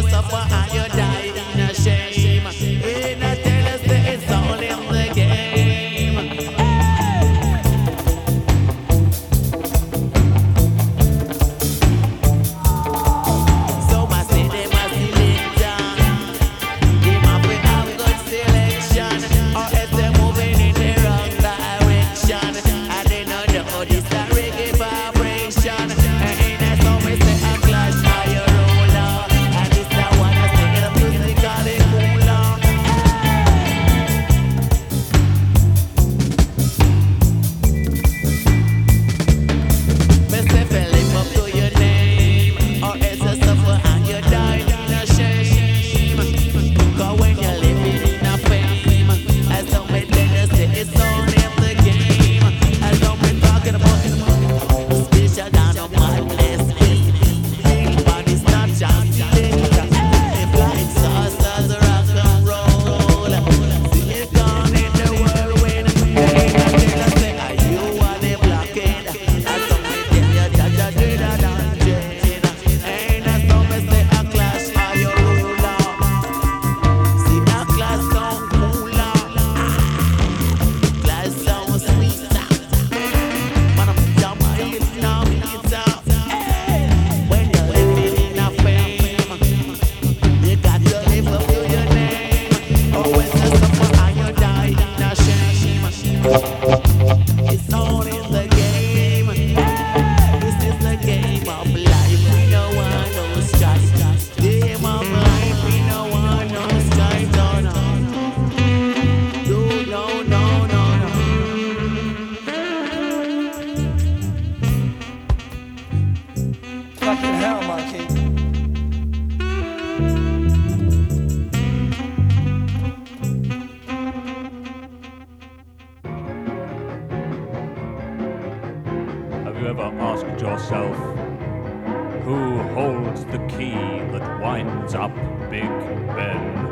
you suffer and you die in a shame. In a tell us that it's all in the game. So my city, my selection, they must be have good selection, or else they're moving in the wrong direction. And they know this a reggae vibration. And in a song we say a clash by your roller, and this a one I say the musically cooler. Me say fi live up to your name, or else you suffer and you die in a shame. 'Cause when you're living in a fame, as long as they say it's all in the game, as long as talking about special down on madness, anybody's not just danger. If like saucers rock and roll, silicon in the whirlwind. Hey, I tell us say, are you are the blockade? As long as tell you that you did a dungeon. Ain't as long as say a clash are your ruler. See a clash sound cooler, clash sound sweeter. Man, I'm jumping now, it's up. When you're living in a fame, you got to live up to your name. Or when you suffer and you die in a shame. It's all in the game. This is the game of life. We don't want no strife. Game of life. We don't want no strife. No, no. No, no, no, no, no. Fucking hell, monkey. Have you ever asked yourself, who holds the key that winds up Big Ben?